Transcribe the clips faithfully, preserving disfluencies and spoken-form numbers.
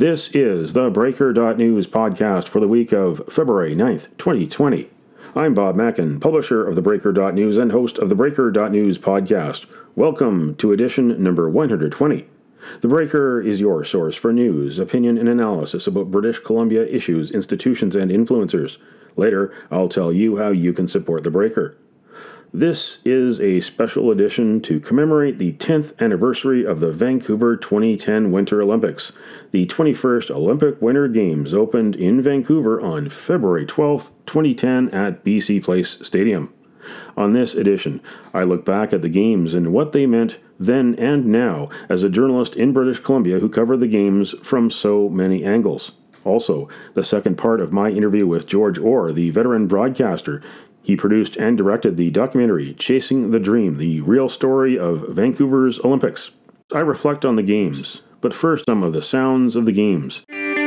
This is the Breaker dot News podcast for the week of February ninth, twenty twenty. I'm Bob Mackin, publisher of the Breaker dot News and host of the Breaker dot News podcast. Welcome to edition number one hundred twenty. The Breaker is your source for news, opinion, and analysis about British Columbia issues, institutions, and influencers. Later, I'll tell you how you can support the Breaker. This is a special edition to commemorate the tenth anniversary of the Vancouver twenty ten Winter Olympics. The twenty-first Olympic Winter Games opened in Vancouver on February twelfth, twenty ten at B C Place Stadium. On this edition, I look back at the Games and what they meant then and now as a journalist in British Columbia who covered the Games from so many angles. Also, the second part of my interview with George Orr, the veteran broadcaster. He produced and directed the documentary Chasing the Dream, the real story of Vancouver's Olympics. I reflect on the Games, but first some of the sounds of the Games.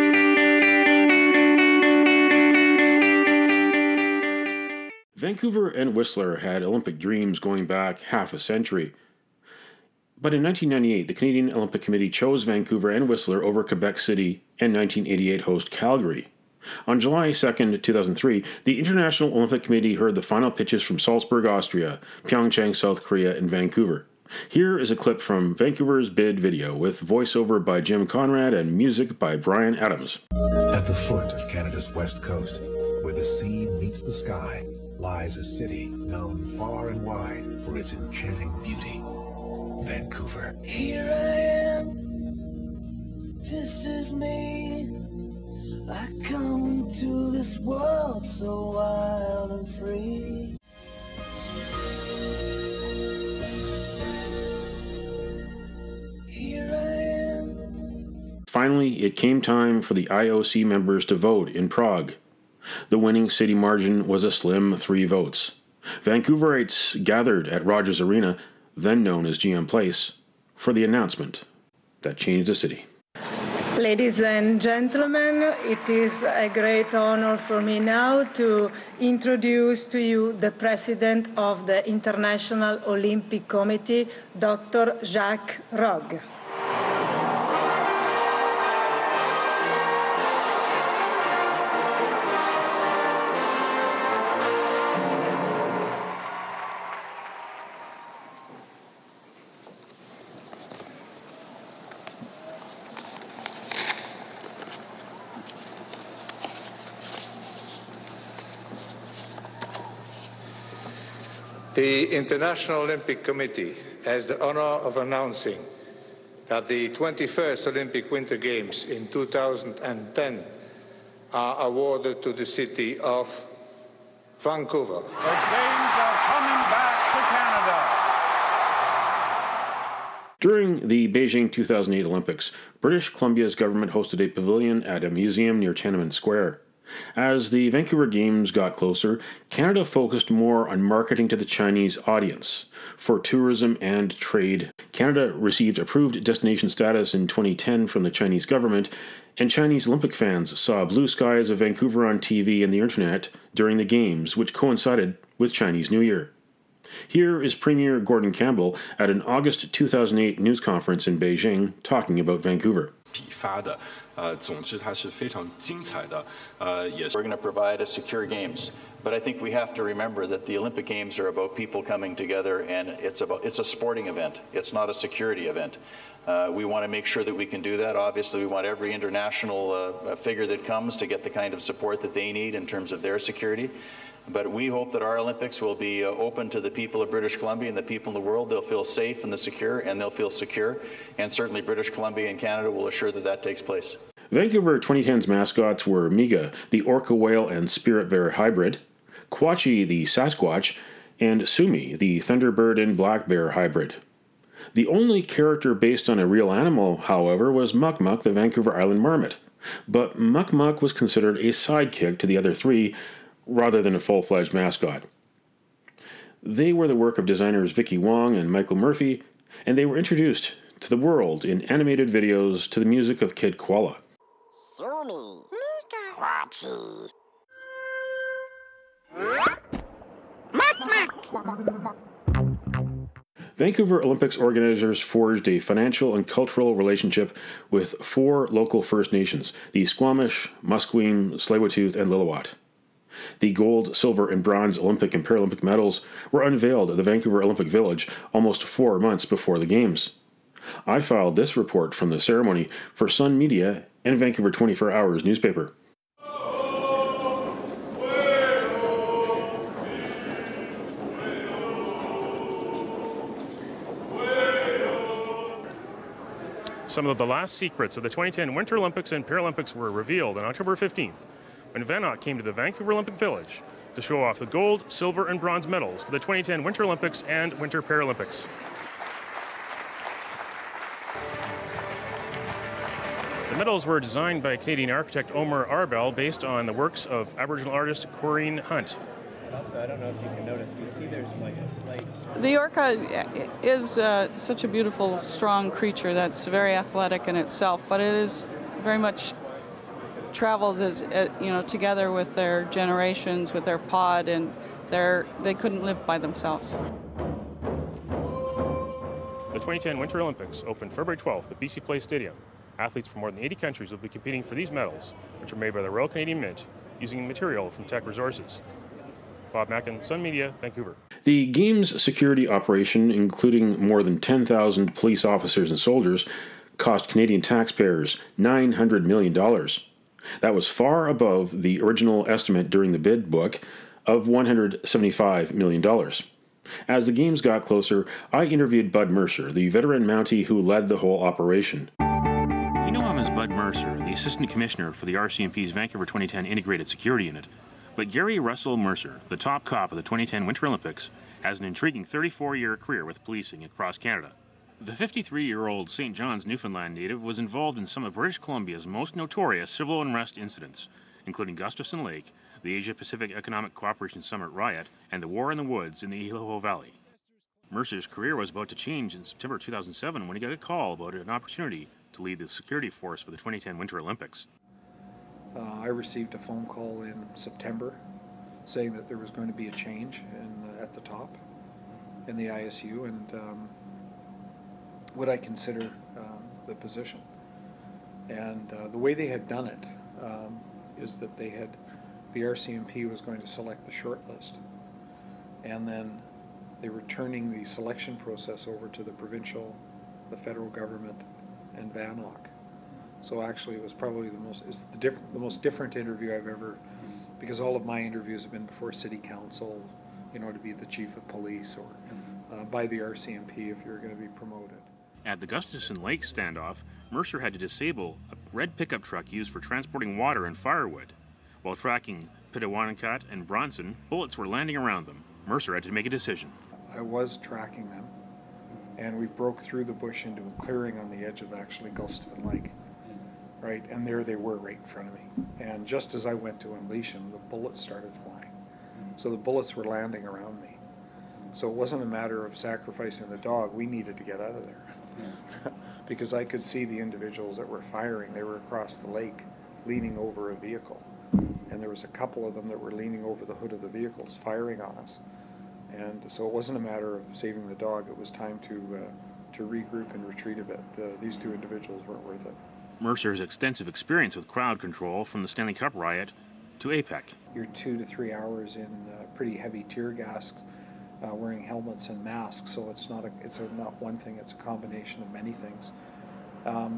Vancouver and Whistler had Olympic dreams going back half a century. But in nineteen ninety-eight, the Canadian Olympic Committee chose Vancouver and Whistler over Quebec City and nineteen eighty-eight host Calgary. On July second, two thousand three, the International Olympic Committee heard the final pitches from Salzburg, Austria, Pyeongchang, South Korea, and Vancouver. Here is a clip from Vancouver's bid video with voiceover by Jim Conrad and music by Bryan Adams. At the foot of Canada's west coast, where the sea meets the sky, lies a city known far and wide for its enchanting beauty. Vancouver. Here I am, this is me. I come to this world so wild and free. Here I am. Finally, it came time for the I O C members to vote in Prague. The winning city margin was a slim three votes. Vancouverites gathered at Rogers Arena, then known as G M Place, for the announcement that changed the city. Ladies and gentlemen, it is a great honor for me now to introduce to you the President of the International Olympic Committee, Doctor Jacques Rogge. The International Olympic Committee has the honor of announcing that the twenty-first Olympic Winter Games in two thousand ten are awarded to the city of Vancouver. The Games are coming back to Canada. During the Beijing two thousand eight Olympics, British Columbia's government hosted a pavilion at a museum near Tiananmen Square. As the Vancouver Games got closer, Canada focused more on marketing to the Chinese audience. For tourism and trade, Canada received approved destination status in twenty ten from the Chinese government, and Chinese Olympic fans saw blue skies of Vancouver on T V and the internet during the Games, which coincided with Chinese New Year. Here is Premier Gordon Campbell at an August two thousand eight news conference in Beijing talking about Vancouver. Uh, 总之它是非常精彩的, uh, yes. We're going to provide a secure games, but I think we have to remember that the Olympic Games are about people coming together, and it's about it's a sporting event. It's not a security event. Uh, we want to make sure that we can do that. Obviously, we want every international uh, figure that comes to get the kind of support that they need in terms of their security. But we hope that our Olympics will be uh, open to the people of British Columbia and the people in the world. They'll feel safe and secure, and they'll feel secure. And certainly British Columbia and Canada will assure that that takes place. Vancouver twenty ten's mascots were Miga, the orca whale and spirit bear hybrid, Quachi, the Sasquatch, and Sumi, the thunderbird and black bear hybrid. The only character based on a real animal, however, was Muck Muck, the Vancouver Island marmot. But Muck Muck was considered a sidekick to the other three, rather than a full-fledged mascot. They were the work of designers Vicky Wong and Michael Murphy, and they were introduced to the world in animated videos to the music of Kid Koala. Sumi, Mika, Quachi. Muck Muck. Vancouver Olympics organizers forged a financial and cultural relationship with four local First Nations, the Squamish, Musqueam, Tsleil-Waututh, and Lillooet. The gold, silver, and bronze Olympic and Paralympic medals were unveiled at the Vancouver Olympic Village almost four months before the Games. I filed this report from the ceremony for Sun Media and Vancouver twenty-four hours newspaper. Some of the last secrets of the twenty ten Winter Olympics and Paralympics were revealed on October fifteenth when Vanoc came to the Vancouver Olympic Village to show off the gold, silver, and bronze medals for the twenty ten Winter Olympics and Winter Paralympics. The medals were designed by Canadian architect Omar Arbel based on the works of Aboriginal artist Corinne Hunt. Also, I don't know if you can notice, do you see there's like a slight... The orca is uh, such a beautiful, strong creature that's very athletic in itself, but it is very much travels as uh, you know, together with their generations, with their pod, and they're, they couldn't live by themselves. The twenty ten Winter Olympics opened February twelfth at B C Place Stadium. Athletes from more than eighty countries will be competing for these medals, which are made by the Royal Canadian Mint using material from Teck Resources. Bob Mackin, Sun Media, Vancouver. The Games security operation, including more than ten thousand police officers and soldiers, cost Canadian taxpayers nine hundred million dollars. That was far above the original estimate during the bid book of one hundred seventy-five million dollars. As the Games got closer, I interviewed Bud Mercer, the veteran Mountie who led the whole operation. You know him as Bud Mercer, the Assistant Commissioner for the R C M P's Vancouver twenty ten Integrated Security Unit. But Gary Russell Mercer, the top cop of the twenty ten Winter Olympics, has an intriguing thirty-four-year career with policing across Canada. The fifty-three-year-old Saint John's, Newfoundland native was involved in some of British Columbia's most notorious civil unrest incidents, including Gustafson Lake, the Asia-Pacific Economic Cooperation Summit riot, and the War in the Woods in the Iloho Valley. Mercer's career was about to change in September two thousand seven when he got a call about an opportunity to lead the security force for the twenty ten Winter Olympics. Uh, I received a phone call in September saying that there was going to be a change in, uh, at the top in the I S U and um, what I consider um, the position. And uh, the way they had done it um, is that they had, the R C M P was going to select the short list, and then they were turning the selection process over to the provincial, the federal government, and Vanoc. So actually, it was probably the most it's the different the most different interview I've ever, because all of my interviews have been before City Council, you know, to be the chief of police or uh, by the R C M P if you're going to be promoted. At the Gustafson Lake standoff, Mercer had to disable a red pickup truck used for transporting water and firewood. While tracking Pitawanakat and Bronson, bullets were landing around them. Mercer had to make a decision. I was tracking them, and we broke through the bush into a clearing on the edge of actually Gustafson Lake. Right, and there they were right in front of me. And just as I went to unleash them, the bullets started flying. So the bullets were landing around me. So it wasn't a matter of sacrificing the dog. We needed to get out of there. Because I could see the individuals that were firing. They were across the lake, leaning over a vehicle. And there was a couple of them that were leaning over the hood of the vehicles, firing on us. And so it wasn't a matter of saving the dog. It was time to, uh, to regroup and retreat a bit. The, these two individuals weren't worth it. Mercer's extensive experience with crowd control from the Stanley Cup riot to APEC. You're two to three hours in uh, pretty heavy tear gas, uh, wearing helmets and masks, so it's not a, it's a, not one thing, it's a combination of many things. Um,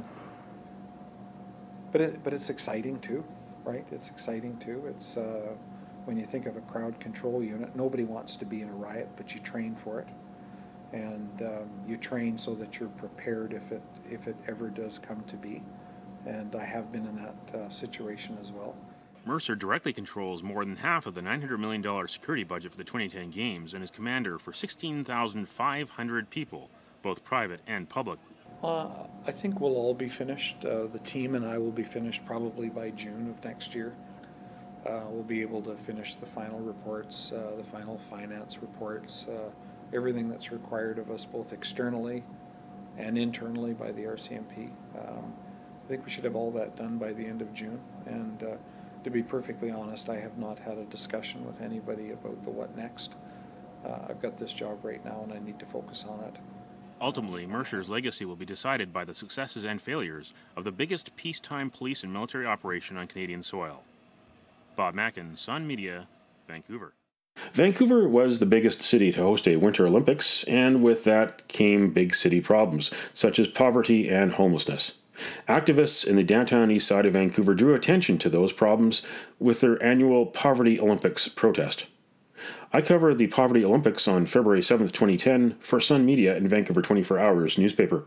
but it, but it's exciting too, right? It's exciting too. It's uh, when you think of a crowd control unit, nobody wants to be in a riot, but you train for it. And um, you train so that you're prepared if it if it ever does come to be. And I have been in that uh, situation as well. Mercer directly controls more than half of the nine hundred million dollars security budget for the twenty ten Games and is commander for sixteen thousand five hundred people, both private and public. Uh, I think we'll all be finished. Uh, the team and I will be finished probably by June of next year. Uh, we'll be able to finish the final reports, uh, the final finance reports, uh, everything that's required of us both externally and internally by the R C M P. Um, I think we should have all that done by the end of June. And uh, to be perfectly honest, I have not had a discussion with anybody about the what next. uh, I've got this job right now and I need to focus on it. Ultimately, Mercer's legacy will be decided by the successes and failures of the biggest peacetime police and military operation on Canadian soil. Bob Mackin, Sun Media, Vancouver. Vancouver was the biggest city to host a Winter Olympics, and with that came big city problems, such as poverty and homelessness. Activists in the downtown east side of Vancouver drew attention to those problems with their annual Poverty Olympics protest. I covered the Poverty Olympics on February seventh, twenty ten for Sun Media and Vancouver twenty-four hours newspaper.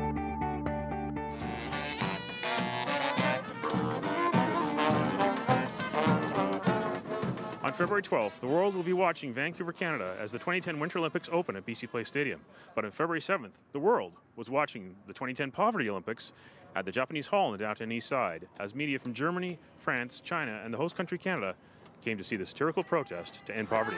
On February twelfth, the world will be watching Vancouver, Canada as the twenty ten Winter Olympics open at B C Place Stadium. But on February seventh, the world was watching the twenty ten Poverty Olympics at the Japanese Hall on the downtown east side as media from Germany, France, China, and the host country Canada came to see the satirical protest to end poverty.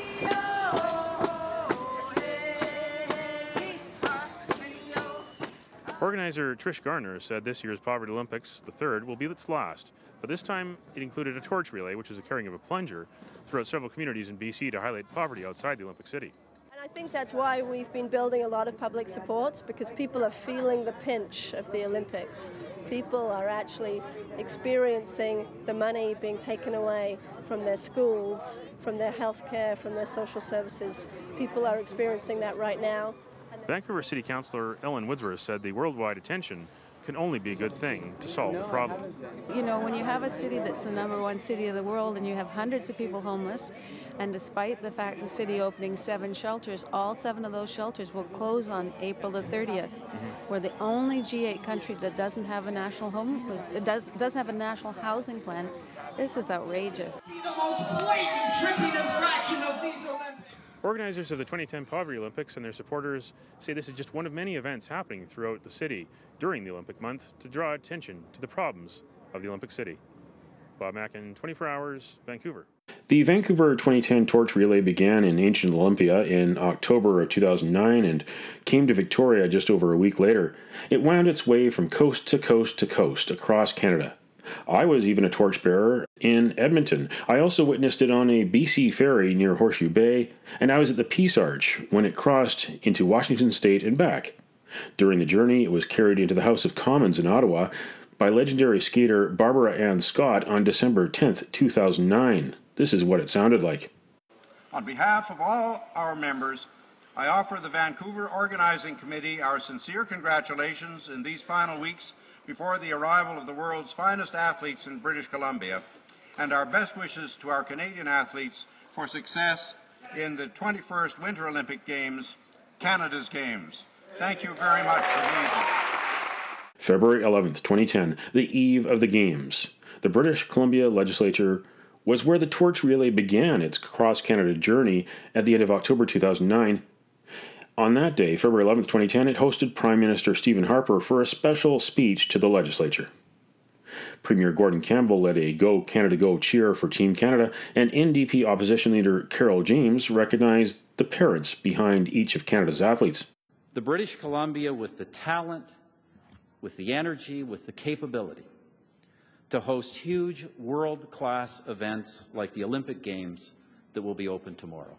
Organizer Trish Garner said this year's Poverty Olympics, the third, will be its last, but this time it included a torch relay, which is a carrying of a plunger, throughout several communities in B C to highlight poverty outside the Olympic city. And I think that's why we've been building a lot of public support, because people are feeling the pinch of the Olympics. People are actually experiencing the money being taken away from their schools, from their health care, from their social services. People are experiencing that right now. Vancouver City Councillor Ellen Woodsworth said the worldwide attention can only be a good thing to solve the problem. You know, when you have a city that's the number one city of the world and you have hundreds of people homeless, and despite the fact the city opening seven shelters, all seven of those shelters will close on April the thirtieth. Mm-hmm. We're the only G eight country that doesn't have a national home, it does, doesn't have a national housing plan. This is outrageous. Be the most blatant tripping infraction of these Olympics. Organizers of the twenty ten Poverty Olympics and their supporters say this is just one of many events happening throughout the city during the Olympic month to draw attention to the problems of the Olympic city. Bob Mackin, twenty-four hours, Vancouver. The Vancouver twenty ten Torch Relay began in ancient Olympia in October of two thousand nine and came to Victoria just over a week later. It wound its way from coast to coast to coast across Canada. I was even a torchbearer in Edmonton. I also witnessed it on a B C ferry near Horseshoe Bay, and I was at the Peace Arch when it crossed into Washington State and back. During the journey, it was carried into the House of Commons in Ottawa by legendary skater Barbara Ann Scott on December tenth, two thousand nine. This is what it sounded like. On behalf of all our members, I offer the Vancouver Organizing Committee our sincere congratulations in these final weeks before the arrival of the world's finest athletes in British Columbia, and our best wishes to our Canadian athletes for success in the twenty-first Winter Olympic Games, Canada's Games. Thank you very much for being here. February eleventh, twenty ten, the eve of the Games. The British Columbia Legislature was where the Torch Relay began its cross-Canada journey at the end of October two thousand nine. On that day, February eleventh, twenty ten, it hosted Prime Minister Stephen Harper for a special speech to the legislature. Premier Gordon Campbell led a Go Canada Go cheer for Team Canada, and N D P opposition leader Carol James recognized the parents behind each of Canada's athletes. The British Columbia, with the talent, with the energy, with the capability to host huge world-class events like the Olympic Games that will be open tomorrow.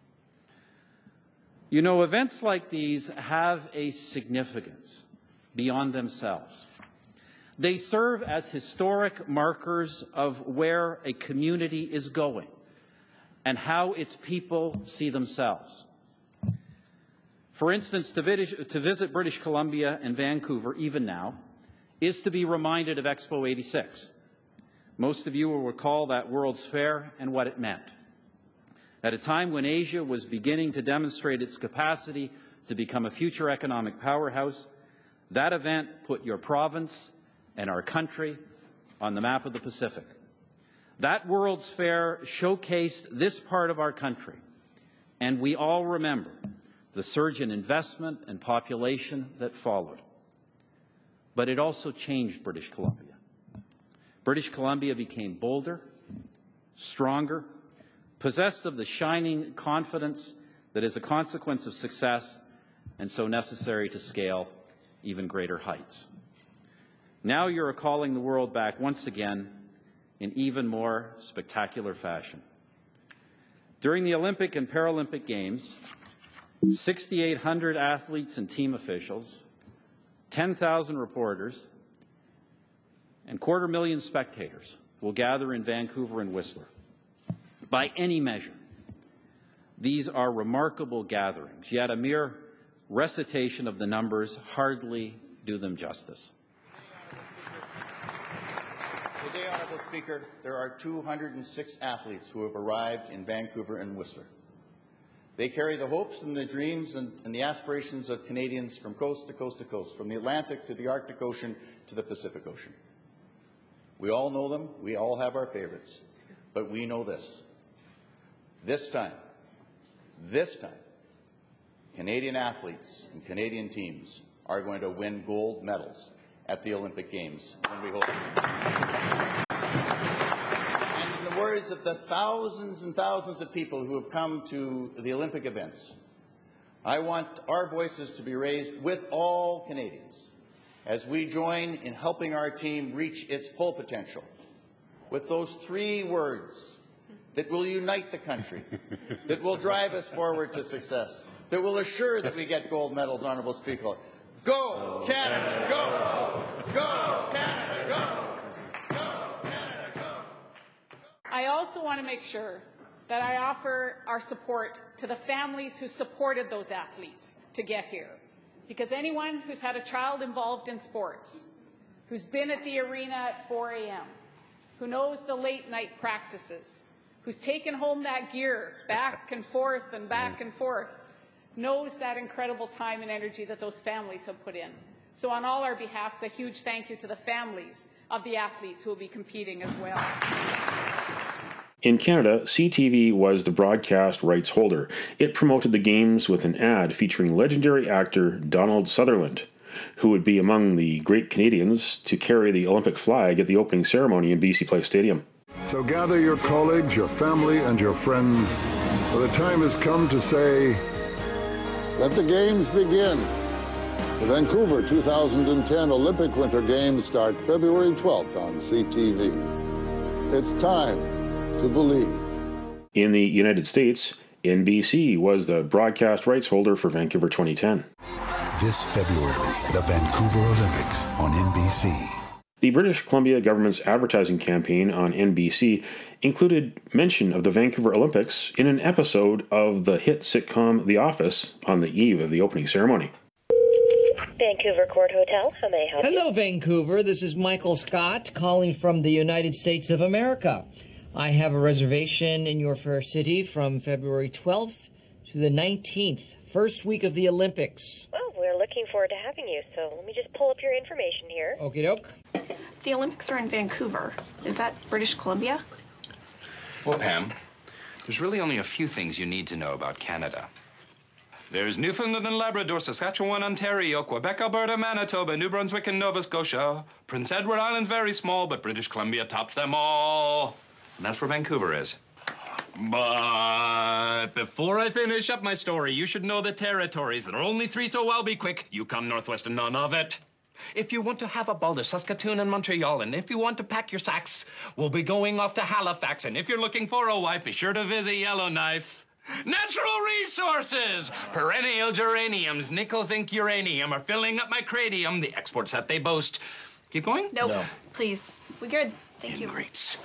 You know, events like these have a significance beyond themselves. They serve as historic markers of where a community is going and how its people see themselves. For instance, to, vid- to visit British Columbia and Vancouver, even now, is to be reminded of Expo eighty-six. Most of you will recall that World's Fair and what it meant. At a time when Asia was beginning to demonstrate its capacity to become a future economic powerhouse, that event put your province and our country on the map of the Pacific. That World's Fair showcased this part of our country, and we all remember the surge in investment and population that followed. But it also changed British Columbia. British Columbia became bolder, stronger, possessed of the shining confidence that is a consequence of success and so necessary to scale even greater heights. Now you're calling the world back once again in even more spectacular fashion. During the Olympic and Paralympic Games, sixty-eight hundred athletes and team officials, ten thousand reporters, and quarter million spectators will gather in Vancouver and Whistler. By any measure, these are remarkable gatherings, yet a mere recitation of the numbers hardly do them justice. Today, Honourable Speaker, there are two hundred six athletes who have arrived in Vancouver and Whistler. They carry the hopes and the dreams and, and the aspirations of Canadians from coast to coast to coast, from the Atlantic to the Arctic Ocean to the Pacific Ocean. We all know them. We all have our favorites. But we know this. This time, this time, Canadian athletes and Canadian teams are going to win gold medals at the Olympic Games when we host them. And in the words of the thousands and thousands of people who have come to the Olympic events, I want our voices to be raised with all Canadians as we join in helping our team reach its full potential with those three words that will unite the country, that will drive us forward to success, that will assure that we get gold medals, Honourable Speaker. Go, Canada, go! Go, Canada, go! Go, Canada, go! I also want to make sure that I offer our support to the families who supported those athletes to get here. Because anyone who's had a child involved in sports, who's been at the arena at four A M, who knows the late-night practices, who's taken home that gear back and forth and back and forth, knows that incredible time and energy that those families have put in. So on all our behalfs, a huge thank you to the families of the athletes who will be competing as well. In Canada, C T V was the broadcast rights holder. It promoted the Games with an ad featuring legendary actor Donald Sutherland, who would be among the great Canadians to carry the Olympic flag at the opening ceremony in B C Place Stadium. So gather your colleagues, your family, and your friends, for the time has come to say, let the Games begin. The Vancouver two thousand ten Olympic Winter Games start February twelfth on C T V. It's time to believe. In the United States, N B C was the broadcast rights holder for Vancouver twenty ten. This February, the Vancouver Olympics on N B C. The British Columbia government's advertising campaign on N B C included mention of the Vancouver Olympics in an episode of the hit sitcom The Office on the eve of the opening ceremony. Vancouver Court Hotel, how may I help you? Hello, Vancouver. This is Michael Scott calling from the United States of America. I have a reservation in your fair city from February twelfth to the nineteenth, first week of the Olympics. Well, we're looking forward to having you, so let me just pull up your information here. Okie doke. The Olympics are in Vancouver. Is that British Columbia? Well, Pam, there's really only a few things you need to know about Canada. There's Newfoundland and Labrador, Saskatchewan, Ontario, Quebec, Alberta, Manitoba, New Brunswick, and Nova Scotia. Prince Edward Island's very small, but British Columbia tops them all. And that's where Vancouver is. But before I finish up my story, you should know the territories. There are only three, so I'll be quick. Yukon, Northwest, and none of it. If you want to have a ball to Saskatoon and Montreal, and if you want to pack your sacks, we'll be going off to Halifax. And if you're looking for a wife, be sure to visit Yellowknife. Natural resources! Perennial geraniums, nickel zinc uranium are filling up my cranium, the exports that they boast. Keep going? Nope. No. Please. We good. Thank you. Ingrates.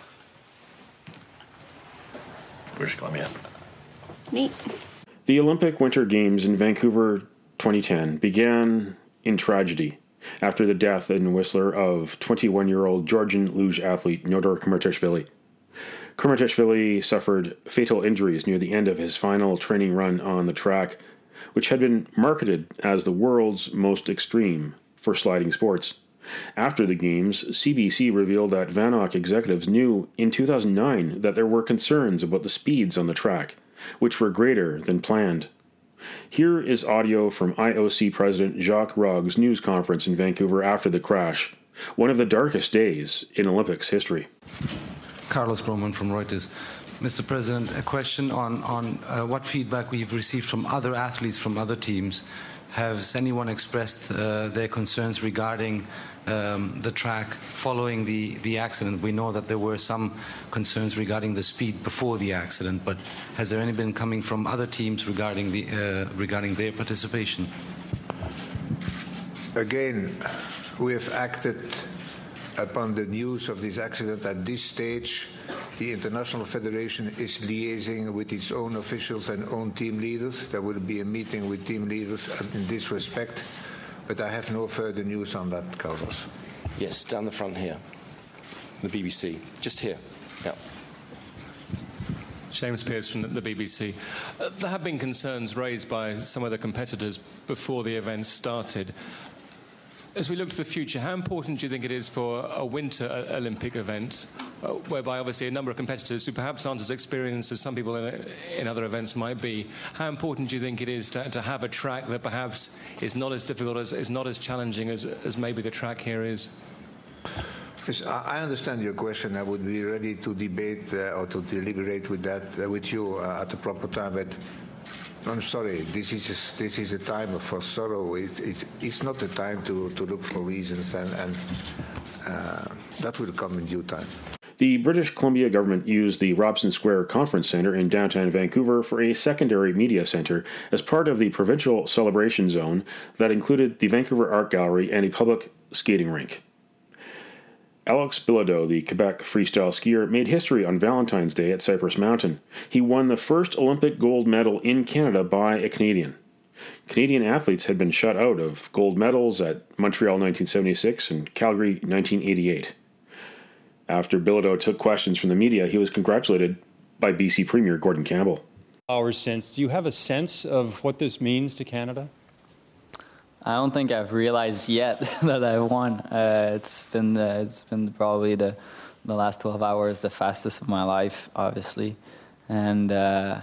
British Columbia. Neat. The Olympic Winter Games in Vancouver twenty ten began in tragedy after the death in Whistler of twenty-one-year-old Georgian luge athlete Nodor Kmirtishvili. Kmirtishvili suffered fatal injuries near the end of his final training run on the track, which had been marketed as the world's most extreme for sliding sports. After the Games, C B C revealed that VANOC executives knew in two thousand nine that there were concerns about the speeds on the track, which were greater than planned. Here is audio from I O C President Jacques Rogge's news conference in Vancouver after the crash, one of the darkest days in Olympics history. Carlos Broman from Reuters. Mister President, a question on, on uh, what feedback we've received from other athletes from other teams has anyone expressed uh, their concerns regarding um, the track following the, the accident? We know that there were some concerns regarding the speed before the accident, but has there any been coming from other teams regarding, the, uh, regarding their participation? Again, we have acted upon the news of this accident. At this stage, the International Federation is liaising with its own officials and own team leaders. There will be a meeting with team leaders in this respect, but I have no further news on that, Carlos. Yes, down the front here, the B B C, just here. Yeah. James Pearce from the B B C. Uh, there have been concerns raised by some of the competitors before the event started. As we look to the future, how important do you think it is for a winter Olympic event, uh, whereby obviously a number of competitors who perhaps aren't as experienced as some people in, in other events might be, how important do you think it is to, to have a track that perhaps is not as difficult, as, is not as challenging as, as maybe the track here is? Yes, I understand your question. I would be ready to debate uh, or to deliberate with that uh, with you uh, at the proper time, but I'm sorry, this is a, this is a time for sorrow. It, it, it's not the time to, to look for reasons, and, and uh, that will come in due time. The British Columbia government used the Robson Square Conference Centre in downtown Vancouver for a secondary media centre as part of the provincial celebration zone that included the Vancouver Art Gallery and a public skating rink. Alex Bilodeau, the Quebec freestyle skier, made history on Valentine's Day at Cypress Mountain. He won the first Olympic gold medal in Canada by a Canadian. Canadian athletes had been shut out of gold medals at Montreal nineteen seventy-six and Calgary nineteen eighty-eight. After Bilodeau took questions from the media, he was congratulated by B C Premier Gordon Campbell. Hours since, do you have a sense of what this means to Canada? I don't think I've realized yet that I won. Uh, it's been uh, it's been probably the the last twelve hours, the fastest of my life, obviously, and uh,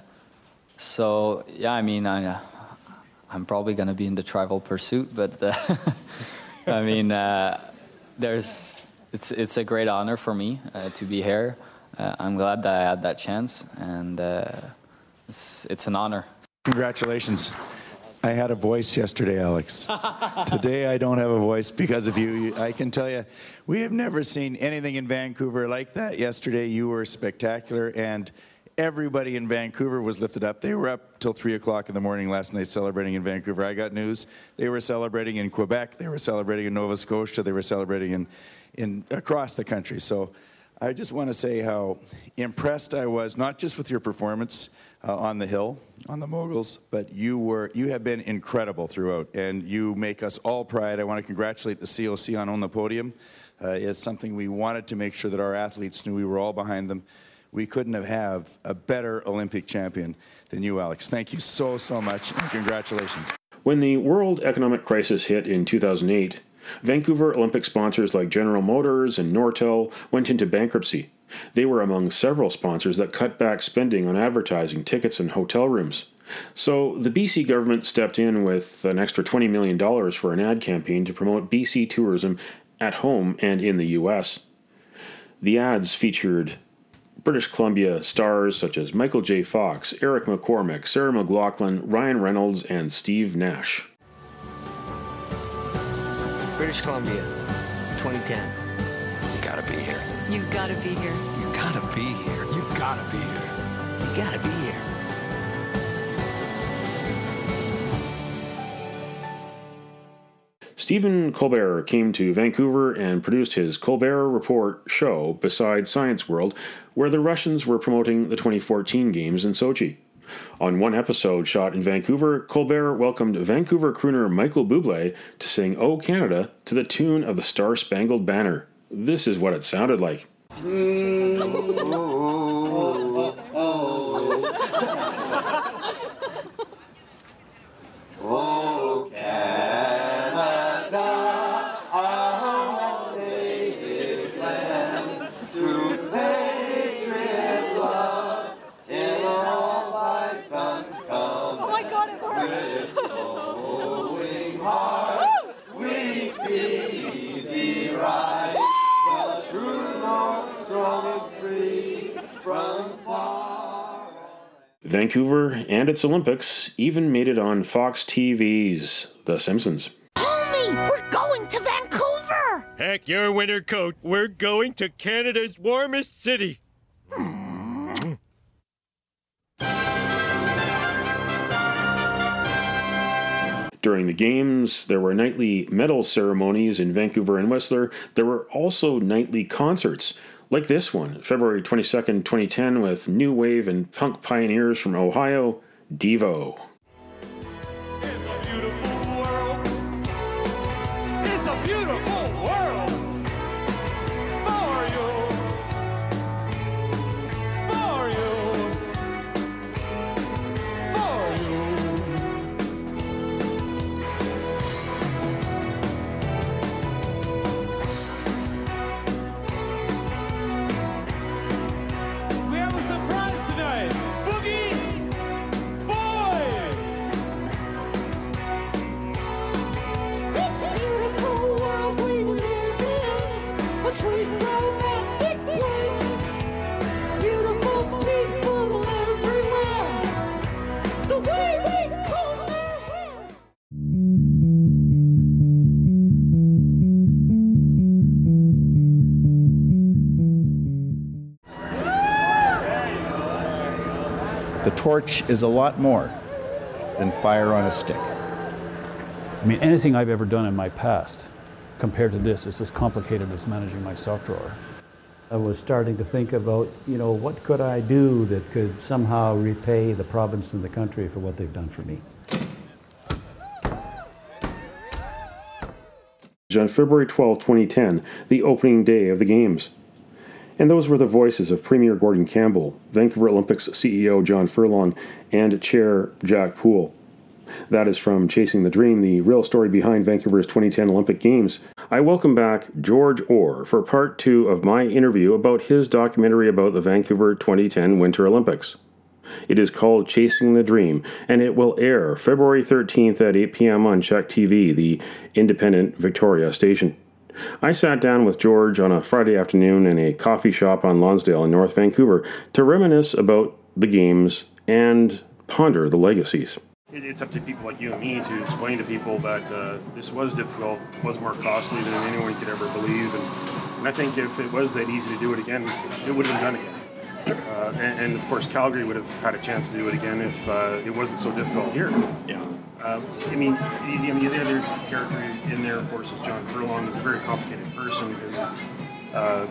so yeah. I mean, I uh, I'm probably going to be in the Trivial Pursuit, but uh, I mean, uh, there's it's it's a great honor for me uh, to be here. Uh, I'm glad that I had that chance, and uh, it's it's an honor. Congratulations. I had a voice yesterday, Alex. Today I don't have a voice because of you. I can tell you, we have never seen anything in Vancouver like that. Yesterday you were spectacular, and everybody in Vancouver was lifted up. They were up till three o'clock in the morning last night celebrating in Vancouver. I got news. They were celebrating in Quebec. They were celebrating in Nova Scotia. They were celebrating in, in across the country. So I just want to say how impressed I was, not just with your performance, Uh, on the hill, on the moguls, but you were you have been incredible throughout, and you make us all pride. I want to congratulate the C O C on On the Podium. Uh, it's something we wanted to make sure that our athletes knew we were all behind them. We couldn't have had a better Olympic champion than you, Alex. Thank you so, so much, and congratulations. When the world economic crisis hit in two thousand eight, Vancouver Olympic sponsors like General Motors and Nortel went into bankruptcy. They were among several sponsors that cut back spending on advertising, tickets, and hotel rooms. So the B C government stepped in with an extra twenty million dollars for an ad campaign to promote B C tourism at home and in the U S. The ads featured British Columbia stars such as Michael J. Fox, Eric McCormick, Sarah McLachlan, Ryan Reynolds, and Steve Nash. British Columbia, twenty ten. You gotta be here. You gotta be here. You gotta be here. You gotta be here. You gotta be here. Stephen Colbert came to Vancouver and produced his Colbert Report show beside Science World, where the Russians were promoting the twenty fourteen Games in Sochi. On one episode shot in Vancouver, Colbert welcomed Vancouver crooner Michael Bublé to sing "O Canada" to the tune of the Star Spangled Banner. This is what it sounded like. Mm, oh, oh, oh. Oh, Canada, our native land, true patriot love, in all thy sons come. Oh my God, it works! With glowing hearts, we see thee rise, the true north, strong and free, from Vancouver and its Olympics even made it on Fox T V's The Simpsons. Homie, we're going to Vancouver! Heck your winter coat. We're going to Canada's warmest city. During the games, there were nightly medal ceremonies in Vancouver and Whistler. There were also nightly concerts, like this one, February twenty-second, twenty ten, with new wave and punk pioneers from Ohio, Devo. It's a beautiful world for you, for you, for you. We have a surprise tonight, Boogie Boy. It's a beautiful world we live in, a sweet romantic place. Beautiful people everywhere, the way they comb their hair. The torch is a lot more than fire on a stick. I mean, anything I've ever done in my past compared to this is as complicated as managing my sock drawer. I was starting to think about, you know, what could I do that could somehow repay the province and the country for what they've done for me. On February twelfth, twenty ten, the opening day of the Games. And those were the voices of Premier Gordon Campbell, Vancouver Olympics C E O John Furlong, and Chair Jack Poole. That is from Chasing the Dream, the real story behind Vancouver's twenty ten Olympic Games. I welcome back George Orr for part two of my interview about his documentary about the Vancouver twenty ten Winter Olympics. It is called Chasing the Dream, and it will air February thirteenth at eight p.m. on Check T V, the independent Victoria station. I sat down with George on a Friday afternoon in a coffee shop on Lonsdale in North Vancouver to reminisce about the Games and ponder the legacies. It's up to people like you and me to explain to people that uh, this was difficult, was more costly than anyone could ever believe, and, and I think if it was that easy to do it again, it would have been done again. Uh, and, and of course, Calgary would have had a chance to do it again if uh, it wasn't so difficult here. Yeah. Uh, I mean, the, the, the other character in there, of course, is John Furlong. He's a very complicated person. And, uh,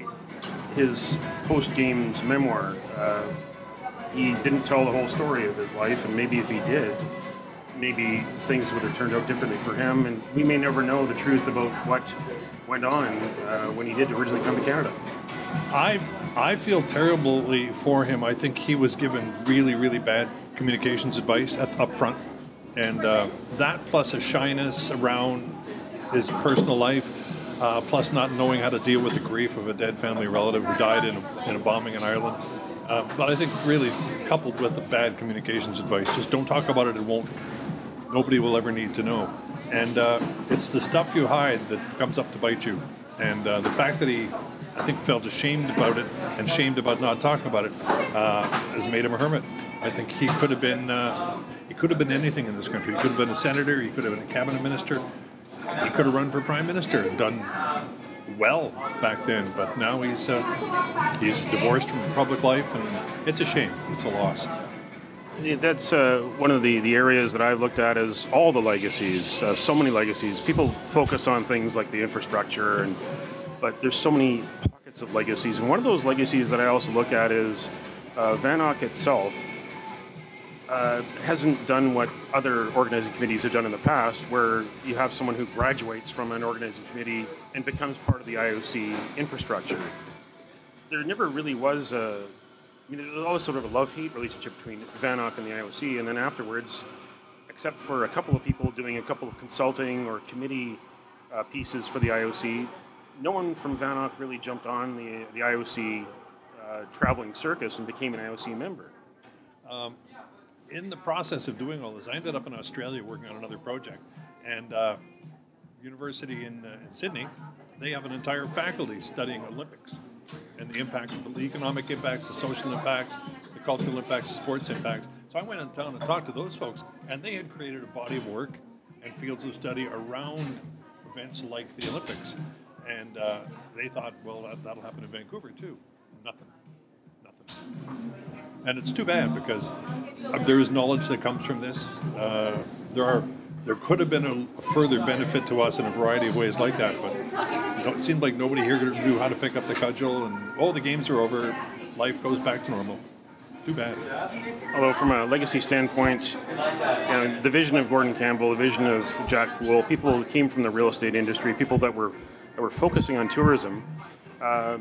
his post-games memoir, uh, he didn't tell the whole story of his life, and maybe if he did, maybe things would have turned out differently for him, and we may never know the truth about what went on uh, when he did originally come to Canada. I I feel terribly for him. I think he was given really, really bad communications advice at, up front. And uh, that plus a shyness around his personal life, uh, plus not knowing how to deal with the grief of a dead family relative who died in a, in a bombing in Ireland. Uh, but I think really coupled with the bad communications advice, just don't talk about it, it won't, nobody will ever need to know. And uh, it's the stuff you hide that comes up to bite you. And uh, the fact that he, I think, felt ashamed about it and shamed about not talking about it uh, has made him a hermit. I think he could have been, uh, he could have been anything in this country. He could have been a senator, he could have been a cabinet minister, he could have run for prime minister and done well back then. But now he's uh, he's divorced from public life, and it's a shame. It's a loss. Yeah, that's uh, one of the, the areas that I've looked at as all the legacies, uh, so many legacies. People focus on things like the infrastructure, and but there's so many pockets of legacies. And one of those legacies that I also look at is uh, VANOC itself uh, hasn't done what other organizing committees have done in the past, where you have someone who graduates from an organizing committee and becomes part of the I O C infrastructure. There never really was a I mean, there's always sort of a love-hate relationship between VANOC and the I O C, and then afterwards, except for a couple of people doing a couple of consulting or committee uh, pieces for the I O C, no one from VANOC really jumped on the, the I O C uh, traveling circus and became an I O C member. Um, in the process of doing all this, I ended up in Australia working on another project, and uh, university in, uh, in Sydney, they have an entire faculty studying Olympics and the impacts, the economic impacts, the social impacts, the cultural impacts, the sports impacts. So I went down and talked to those folks, and they had created a body of work and fields of study around events like the Olympics. And uh, they thought, well, that, that'll happen in Vancouver too. Nothing. Nothing. And it's too bad because there is knowledge that comes from this. Uh, there are there could have been a, a further benefit to us in a variety of ways like that, but you know, it seemed like nobody here knew how to pick up the cudgel, and oh, the games are over, life goes back to normal. Too bad. Although from a legacy standpoint, you know, the vision of Gordon Campbell, the vision of Jack Poole, people who came from the real estate industry, people that were that were focusing on tourism, uh,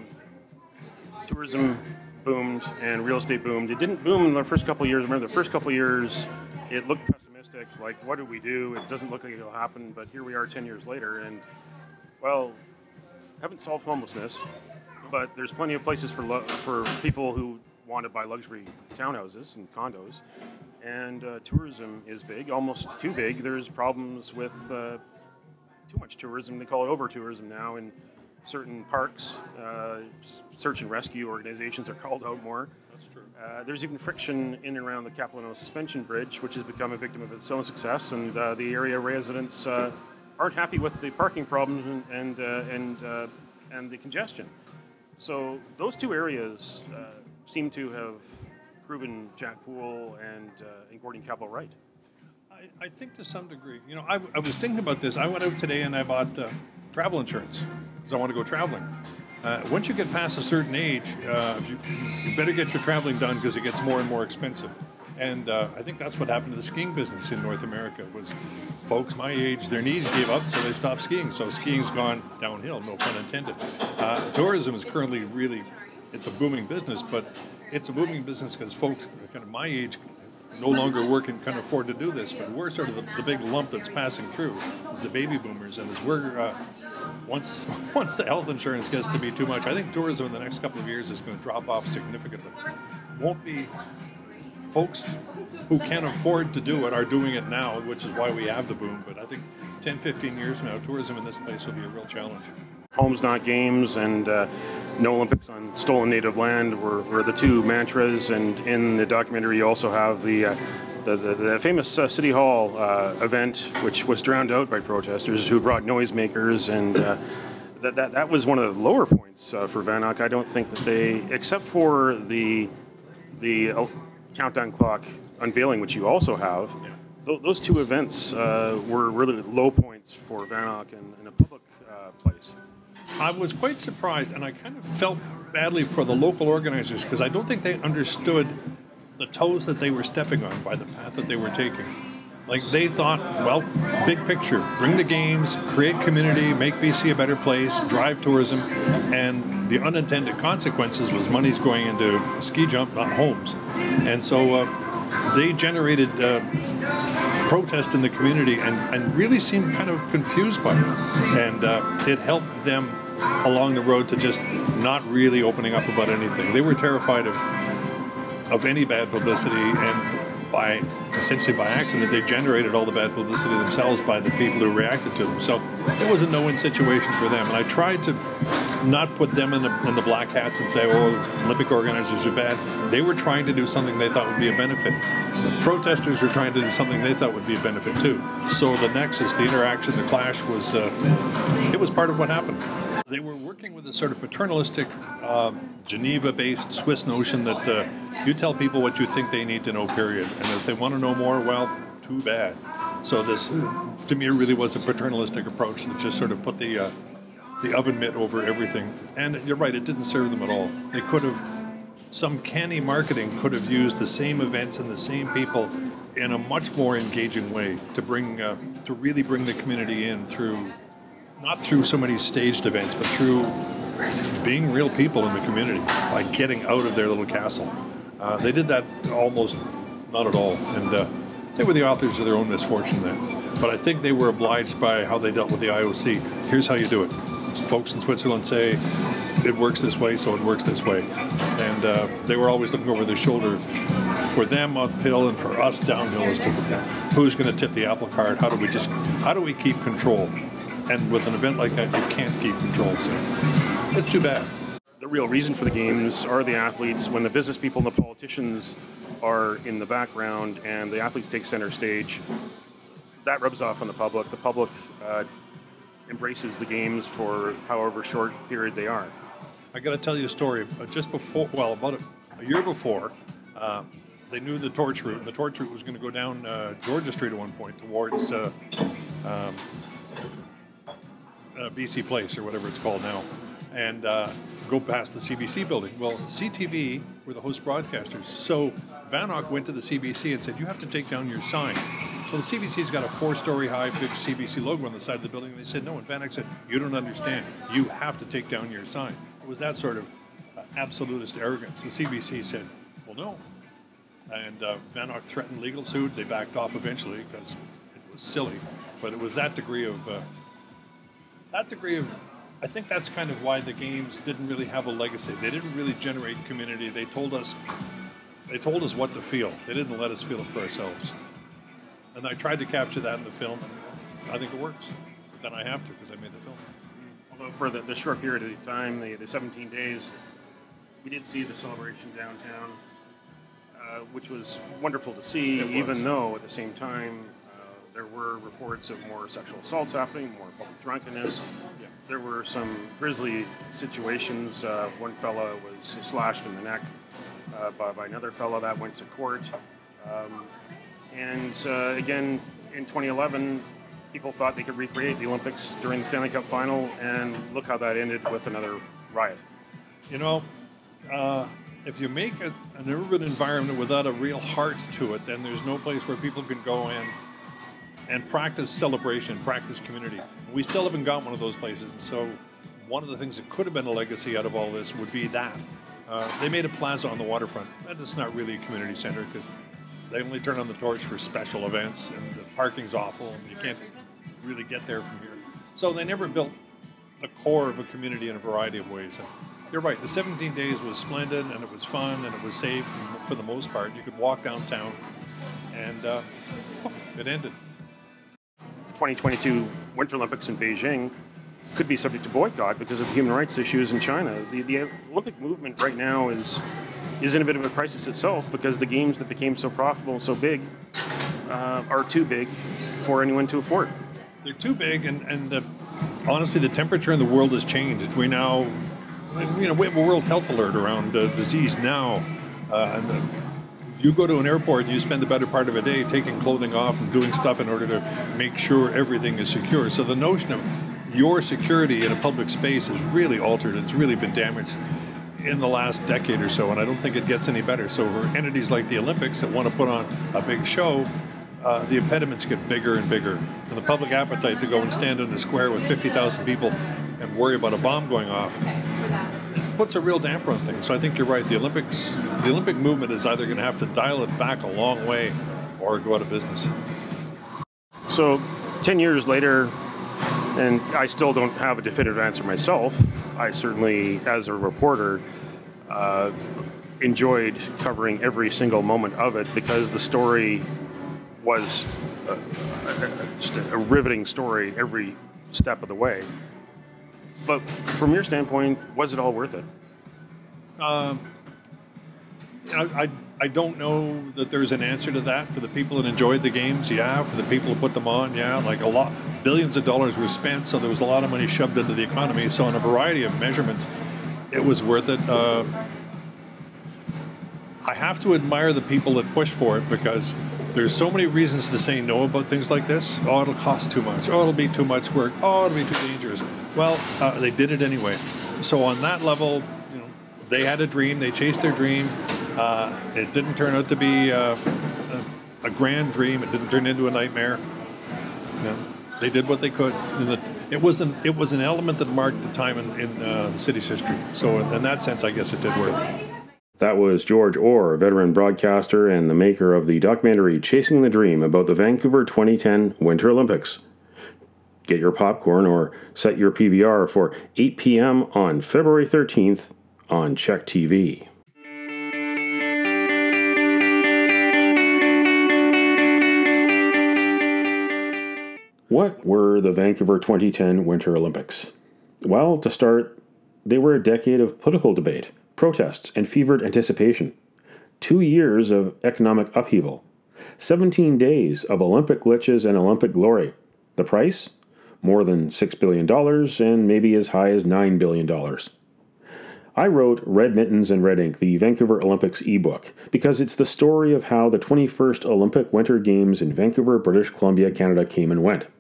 tourism boomed and real estate boomed. It didn't boom in the first couple of years. Remember, the first couple of years, it looked pessimistic, like, what do we do? It doesn't look like it'll happen, but here we are ten years later, and, well, haven't solved homelessness, but there's plenty of places for lo- for people who want to buy luxury townhouses and condos, and uh, tourism is big, almost too big. There's problems with uh, too much tourism. They call it over-tourism now, and certain parks, uh, search and rescue organizations are called out more. That's true. Uh, there's even friction in and around the Capilano Suspension Bridge, which has become a victim of its own success, and uh, the area residents uh, aren't happy with the parking problems and and uh, and, uh, and the congestion. So those two areas uh, seem to have proven Jack Poole and, uh, and Gordon Campbell right. I, I think to some degree. You know, I, I was thinking about this. I went out today and I bought uh, travel insurance because I want to go traveling. Uh, once you get past a certain age, uh, you, you better get your traveling done because it gets more and more expensive. And uh, I think that's what happened to the skiing business in North America was folks my age, their knees gave up, so they stopped skiing. So skiing's gone downhill, no pun intended. Uh, tourism is currently really, it's a booming business, but it's a booming business because folks kind of my age no longer work and can afford to do this, but we're sort of the, the big lump that's passing through is the baby boomers. And as we're, uh, once once the health insurance gets to be too much, I think tourism in the next couple of years is going to drop off significantly. Won't be folks who can afford to do it are doing it now, which is why we have the boom. But I think ten, fifteen years from now, tourism in this place will be a real challenge. Homes, not games, and uh, no Olympics on stolen native land were, were the two mantras. And in the documentary, you also have the uh, the, the, the famous uh, City Hall uh, event, which was drowned out by protesters who brought noisemakers, and uh, that, that that was one of the lower points uh, for VANOC. I don't think that they, except for the the uh, countdown clock unveiling, which you also have, th- those two events uh, were really low points for VANOC in, in a public uh, place. I was quite surprised, and I kind of felt badly for the local organizers because I don't think they understood the toes that they were stepping on by the path that they were taking. Like, they thought, well, big picture, bring the games, create community, make B C a better place, drive tourism, and the unintended consequences was money's going into ski jump, not homes. And so uh, they generated uh, protest in the community and, and really seemed kind of confused by it. And uh, it helped them along the road to just not really opening up about anything. They were terrified of of any bad publicity, and by essentially by accident, they generated all the bad publicity themselves by the people who reacted to them. So it was a no-win situation for them. And I tried to not put them in the, in the black hats and say, oh, Olympic organizers are bad. They were trying to do something they thought would be a benefit. The protesters were trying to do something they thought would be a benefit too. So the nexus, the interaction, the clash was, uh, it was part of what happened. They were working with a sort of paternalistic, uh, Geneva-based Swiss notion that uh, you tell people what you think they need to know, period. And if they want to know more, well, too bad. So this, to me, really was a paternalistic approach that just sort of put the uh, the oven mitt over everything. And you're right, it didn't serve them at all. They could have, some canny marketing could have used the same events and the same people in a much more engaging way to bring, uh, to really bring the community in through, not through so many staged events, but through being real people in the community, by getting out of their little castle. Uh, they did that almost not at all, and uh, they were the authors of their own misfortune then. But I think they were obliged by how they dealt with the I O C. Here's how you do it. Folks in Switzerland say, it works this way, so it works this way. And uh, they were always looking over their shoulder. For them uphill and for us downhill as to who's going to tip the apple cart. How do we just, how do we keep control? And with an event like that, you can't keep control. So it's too bad. The real reason for the games are the athletes. When the business people and the politicians are in the background and the athletes take center stage, that rubs off on the public. The public uh, embraces the games for however short period they are. I got to tell you a story. Uh, Just before, well, about a, a year before, uh, they knew the torch route, and the torch route was going to go down uh, Georgia Street at one point towards uh, um, uh, B C Place or whatever it's called now, and uh, go past the C B C building. Well, C T V were the host broadcasters, so Van Ock went to the C B C and said, "You have to take down your sign." Well, the C B C's got a four-story high big C B C logo on the side of the building. And they said, "No," and Van Ock said, "You don't understand. You have to take down your sign." It was that sort of uh, absolutist arrogance. The C B C said, "Well, no." And uh, Van Ock threatened legal suit. They backed off eventually because it was silly. But it was that degree of, uh, that degree of, I think that's kind of why the games didn't really have a legacy. They didn't really generate community. They told us, they told us what to feel. They didn't let us feel it for ourselves. And I tried to capture that in the film, and I think it works. But then I have to because I made the film. Although for the, the short period of time, the, the seventeen days, we did see the celebration downtown, uh, which was wonderful to see, even though at the same time uh, there were reports of more sexual assaults happening, more public drunkenness. Yeah. There were some grisly situations. Uh, one fella was slashed in the neck uh, by, by another fella. That went to court. Um, and uh, again, in twenty eleven, people thought they could recreate the Olympics during the Stanley Cup final, and look how that ended with another riot. You know, uh, if you make a, an urban environment without a real heart to it, then there's no place where people can go in and practice celebration, practice community. We still haven't got one of those places, and so one of the things that could have been a legacy out of all this would be that. Uh, they made a plaza on the waterfront. That's not really a community center because they only turn on the torch for special events, and the parking's awful, and you can't really get there from here. So they never built the core of a community in a variety of ways. And you're right, the seventeen days was splendid, and it was fun, and it was safe for the most part. You could walk downtown, and uh, it ended. The twenty twenty-two Winter Olympics in Beijing could be subject to boycott because of human rights issues in China. The, the Olympic movement right now is is in a bit of a crisis itself because the games that became so profitable and so big uh, are too big for anyone to afford. They're too big, and, and the, honestly, the temperature in the world has changed. We now, you know, we have a World Health Alert around uh, disease now. Uh, and the, you go to an airport and you spend the better part of a day taking clothing off and doing stuff in order to make sure everything is secure. So the notion of your security in a public space is really altered. It's really been damaged in the last decade or so, and I don't think it gets any better. So for entities like the Olympics that want to put on a big show, Uh, the impediments get bigger and bigger. And the public appetite to go and stand in a square with fifty thousand people and worry about a bomb going off, it puts a real damper on things. So I think you're right. The Olympics, the Olympic movement is either going to have to dial it back a long way or go out of business. So ten years later, and I still don't have a definitive answer myself, I certainly, as a reporter, uh, enjoyed covering every single moment of it because the story was a, a, just a riveting story every step of the way. But from your standpoint, was it all worth it? Um, I, I, I don't know that there's an answer to that. For the people that enjoyed the games, yeah. For the people who put them on, yeah. Like a lot, billions of dollars were spent, so there was a lot of money shoved into the economy. So in a variety of measurements, it was worth it. Uh, I have to admire the people that push for it because there's so many reasons to say no about things like this. Oh, it'll cost too much. Oh, it'll be too much work. Oh, it'll be too dangerous. Well, uh, they did it anyway. So on that level, you know, they had a dream. They chased their dream. Uh, it didn't turn out to be uh, a, a grand dream. It didn't turn into a nightmare. You know, they did what they could. And the, it was an it was an element that marked the time in, in uh, the city's history. So in, in that sense, I guess it did work. That was George Orr, a veteran broadcaster and the maker of the documentary Chasing the Dream about the Vancouver twenty ten Winter Olympics. Get your popcorn or set your P V R for eight p.m. on February thirteenth on Check T V. What were the Vancouver twenty ten Winter Olympics? Well, to start, they were a decade of political debate, protests, and fevered anticipation. Two years of economic upheaval. seventeen days of Olympic glitches and Olympic glory. The price? More than six billion dollars and maybe as high as nine billion dollars. I wrote Red Mittens and Red Ink, the Vancouver Olympics ebook, because it's the story of how the twenty-first Olympic Winter Games in Vancouver, British Columbia, Canada came and went.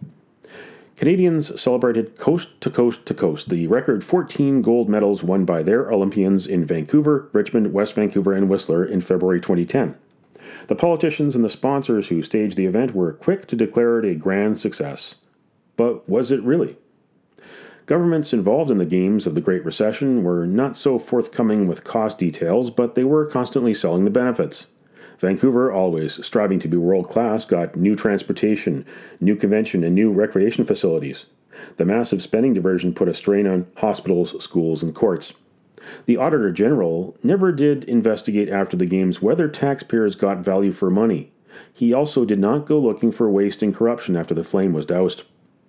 Canadians celebrated coast to coast to coast the record fourteen gold medals won by their Olympians in Vancouver, Richmond, West Vancouver, and Whistler in February twenty ten. The politicians and the sponsors who staged the event were quick to declare it a grand success. But was it really? Governments involved in the games of the Great Recession were not so forthcoming with cost details, but they were constantly selling the benefits. Vancouver, always striving to be world-class, got new transportation, new convention, and new recreation facilities. The massive spending diversion put a strain on hospitals, schools, and courts. The Auditor General never did investigate after the games whether taxpayers got value for money. He also did not go looking for waste and corruption after the flame was doused.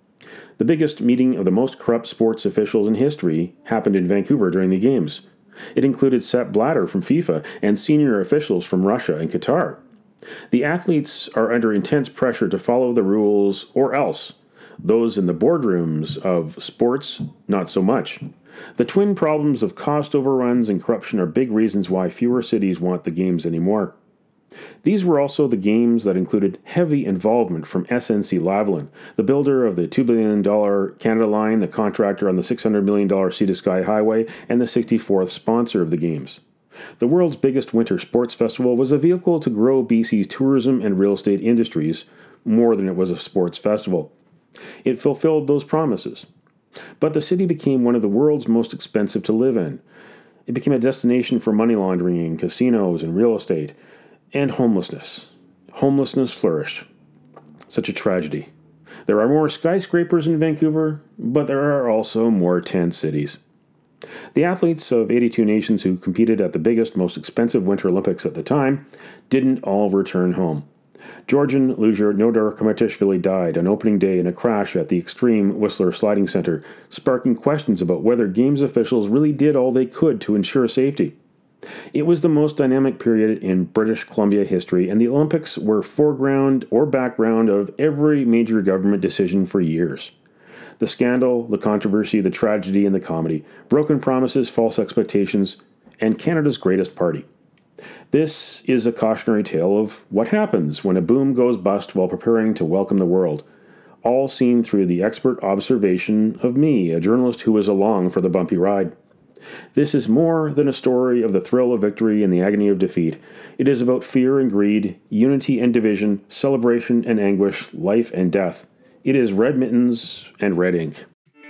The biggest meeting of the most corrupt sports officials in history happened in Vancouver during the Games. It included Sepp Blatter from FIFA and senior officials from Russia and Qatar. The athletes are under intense pressure to follow the rules or else. Those in the boardrooms of sports, not so much. The twin problems of cost overruns and corruption are big reasons why fewer cities want the Games anymore. These were also the games that included heavy involvement from S N C Lavalin, the builder of the two billion dollars Canada Line, the contractor on the six hundred million dollars Sea to Sky Highway, and the sixty-fourth sponsor of the games. The world's biggest winter sports festival was a vehicle to grow B C's tourism and real estate industries more than it was a sports festival. It fulfilled those promises. But the city became one of the world's most expensive to live in. It became a destination for money laundering, casinos, and real estate. And homelessness. Homelessness flourished. Such a tragedy. There are more skyscrapers in Vancouver, but there are also more tent cities. The athletes of eighty-two nations who competed at the biggest, most expensive Winter Olympics at the time didn't all return home. Georgian luger Nodar Kometishvili died on opening day in a crash at the Extreme Whistler Sliding Center, sparking questions about whether Games officials really did all they could to ensure safety. It was the most dynamic period in British Columbia history, and the Olympics were foreground or background of every major government decision for years. The scandal, the controversy, the tragedy, and the comedy, broken promises, false expectations, and Canada's greatest party. This is a cautionary tale of what happens when a boom goes bust while preparing to welcome the world, all seen through the expert observation of me, a journalist who was along for the bumpy ride. This is more than a story of the thrill of victory and the agony of defeat. It is about fear and greed, unity and division, celebration and anguish, life and death. It is Red Mittens and Red Ink.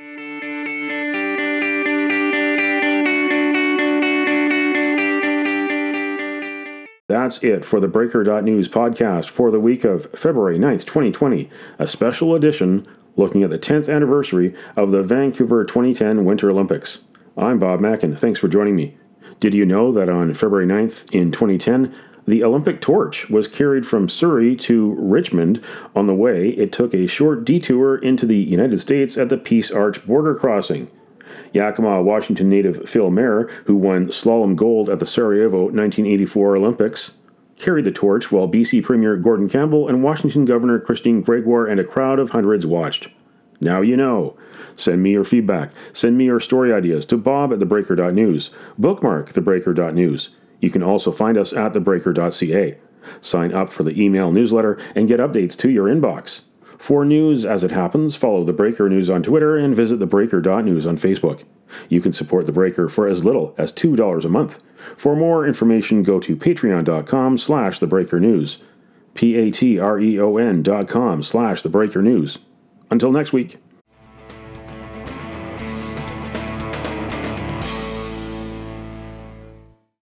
That's it for the Breaker dot News podcast for the week of February ninth, twenty twenty, a special edition looking at the tenth anniversary of the Vancouver twenty ten Winter Olympics. I'm Bob Mackin. Thanks for joining me. Did you know that on February ninth in twenty ten, the Olympic torch was carried from Surrey to Richmond? On the way, it took a short detour into the United States at the Peace Arch border crossing. Yakima, Washington native Phil Mayer, who won slalom gold at the Sarajevo nineteen eighty-four Olympics, carried the torch while B C Premier Gordon Campbell and Washington Governor Christine Gregoire and a crowd of hundreds watched. Now you know. Send me your feedback. Send me your story ideas to bob at the breaker dot news. Bookmark the breaker dot news. You can also find us at the breaker dot c a. Sign up for the email newsletter and get updates to your inbox. For news as it happens, follow The Breaker News on Twitter and visit the breaker dot news on Facebook. You can support The Breaker for as little as two dollars a month. For more information, go to patreon dot com slash the breaker news. P A T R E O N dot com slash the breaker news. Until next week.